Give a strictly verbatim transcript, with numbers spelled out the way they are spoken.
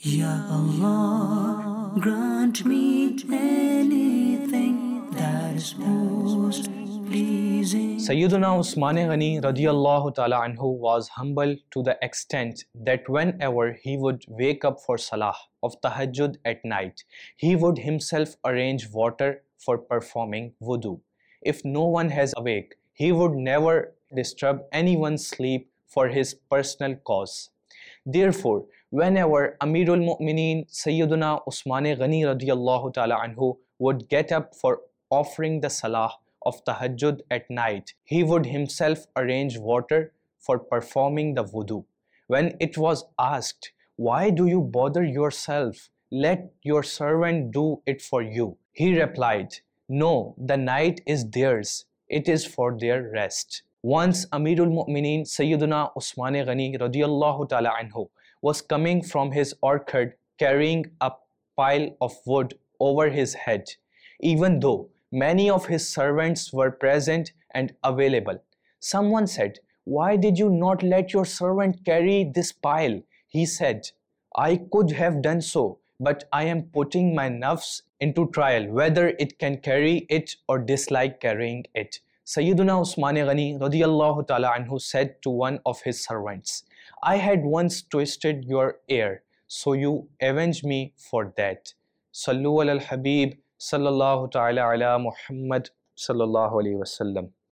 Ya Allah, grant me anything that is most pleasing. Sayyiduna Usman Ghani radiyallahu ta'ala anhu was humble to the extent that whenever he would wake up for salah of tahajjud at night, he would himself arrange water for performing wudu. If no one has awake, he would never disturb anyone's sleep for his personal cause. Therefore, whenever Amirul Mu'mineen Sayyiduna Usman Ghani radiyallahu ta'ala anhu would get up for offering the salah of tahajjud at night, he would himself arrange water for performing the wudu. When it was asked, "Why do you bother yourself? Let your servant do it for you," he replied, "No, the night is theirs. It is for their rest." Once Amirul Mu'mineen Sayyiduna Usman Ghani radiyallahu ta'ala anhu was coming from his orchard carrying a pile of wood over his head, even though many of his servants were present and available. Someone said, "Why did you not let your servant carry this pile?" He said, "I could have done so, but I am putting my nafs into trial whether it can carry it or dislike carrying it." Sayyiduna Usman Ghani radiyallahu ta'ala anhu said to one of his servants, "I had once twisted your ear, so you avenge me for that." Sallu ala al-Habib sallallahu ta'ala ala Muhammad sallallahu alayhi wa sallam.